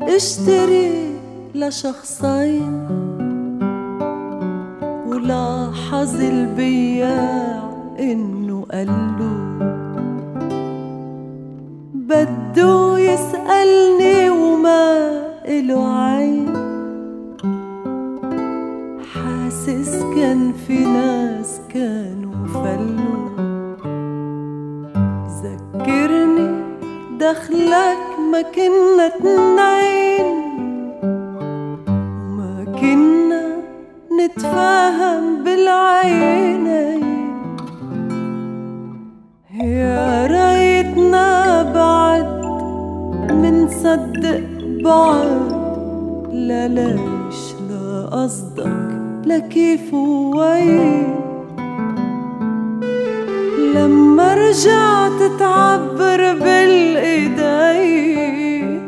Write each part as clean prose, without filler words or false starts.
اشتري لشخصين، ولاحظ البياع انه قاله بده يسألني وما إله عين. حاسس كان في ناس كانوا فلوا، ذكرني دخلك ما كنا اتنين، وما كنا نتفاهم بالعينين. يا ريتنا بعد منصدق بعض، لا ليش لا قصدك لا كيف وين. لما رجعت تعبر بالايدي،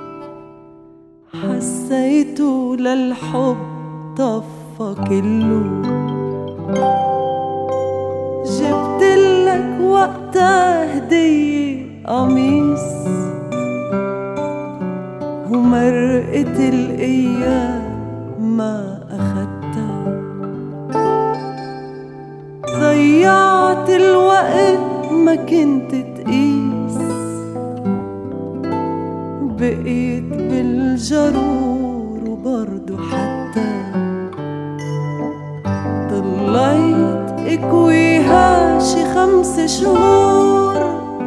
حسيته للحب طفى كله. جبتلك وقتها هدية قميص، ومرقت الأيام ما أخدتها. ضيعت الوقت ما كنت تقيس، بقيت بالجرور وبرضو حتى ضليت اكويها شي 5 شهور.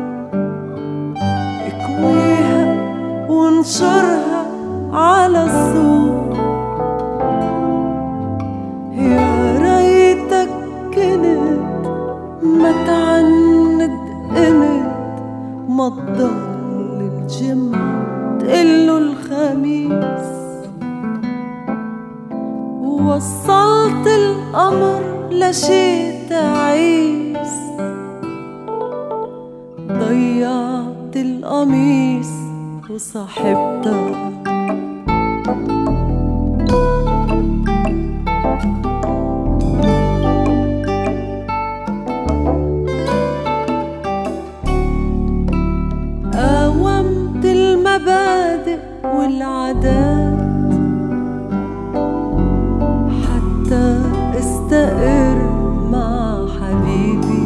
اكويها وانشرها على السوق. يا ريتك كنت ما تعند قمت، ما تضل الجمعة تقله الخميس. ووصلت القمر لشي تعيس، ضيعت القميص وصاحبتها. قاومت المبادئ والعادات حتى استقر مع حبيبي.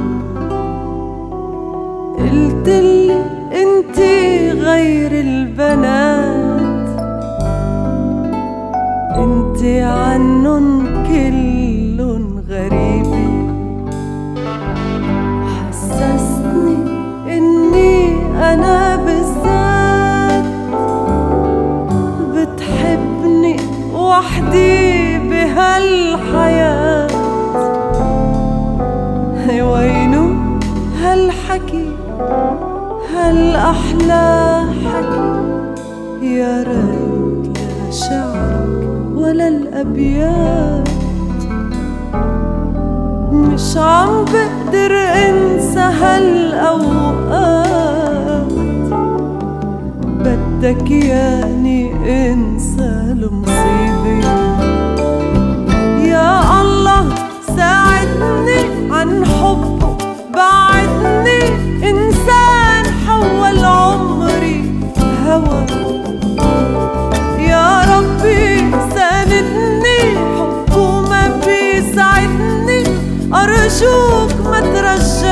قلتلي انتي غير البنات، انتي عنن كلن غريبي. حسسني اني انا بالذات بتحبني وحدي بهالحياة. وينو هالحكي هالأحلى حكي، يا ريت لا شعرك ولا الأبيات. مش عم بقدر انسى هالأوقات، بدك ياني انسى المصيبة. يا الله ساعدني عن حبه، بعدني إنسان حول عمري هوى. يا ربي ساندني، حبه ما بيساعدني، أرجوك ما ترجعني.